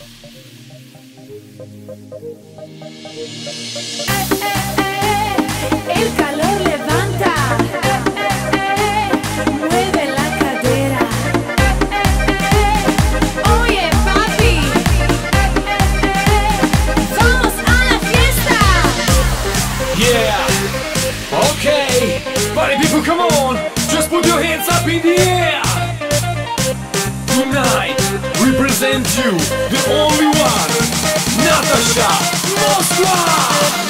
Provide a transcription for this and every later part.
El calor levanta, mueve la cadera. Oye papi, vamos a la fiesta. Yeah, okay, party people, come on, just put your hands up in the air. Tonight, we present you the only one, Natasha Moskva.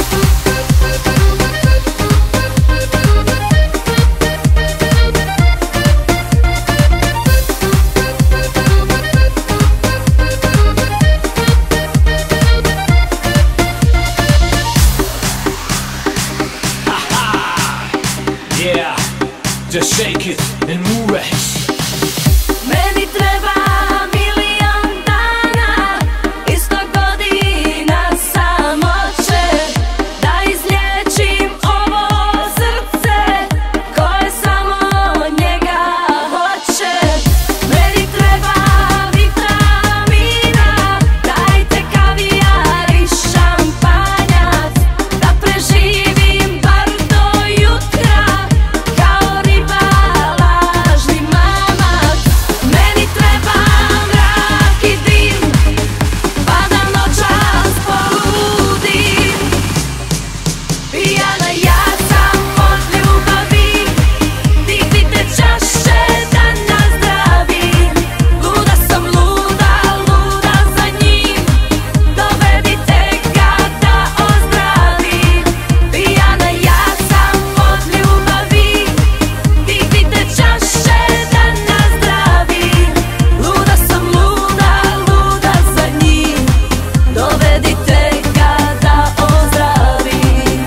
Yeah, just shake it and move it. Meni treba milion dana i 100 godina samoće da izliječim ovo srce koje samo njega hoće. Meni treba vitamina, dajte kavijar i šampanjac da preživim bar do jutra kao riba lažni mamac. Meni treba mrak i dim pa da noćas poludim. Pijana ja sam od ljubavi, dignite čaše da nazdravim. Luda sam, luda, luda za njim, dovedite ga da ozdravim. Pijana ja sam od ljubavi, dignite čaše da nazdravim. Luda sam, luda, luda za njim, dovedite ga da ozdravim.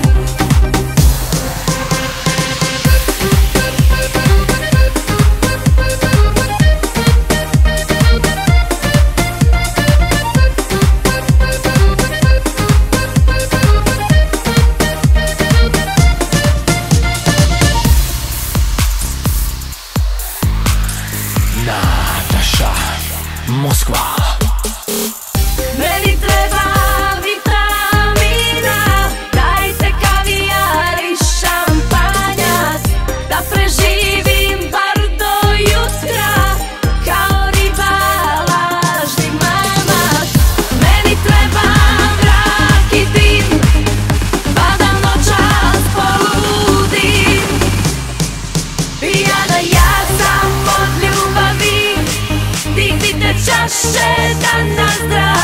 Natasha Moskva. Meni treba vitamina, dajte kavijar i šampanjac da preživim bar do jutra kao riba lažni mamac. Meni treba mrak i dim pa da noćas poludim. Pijana ja sam od ljubavi, dignite čaše da nazdravim.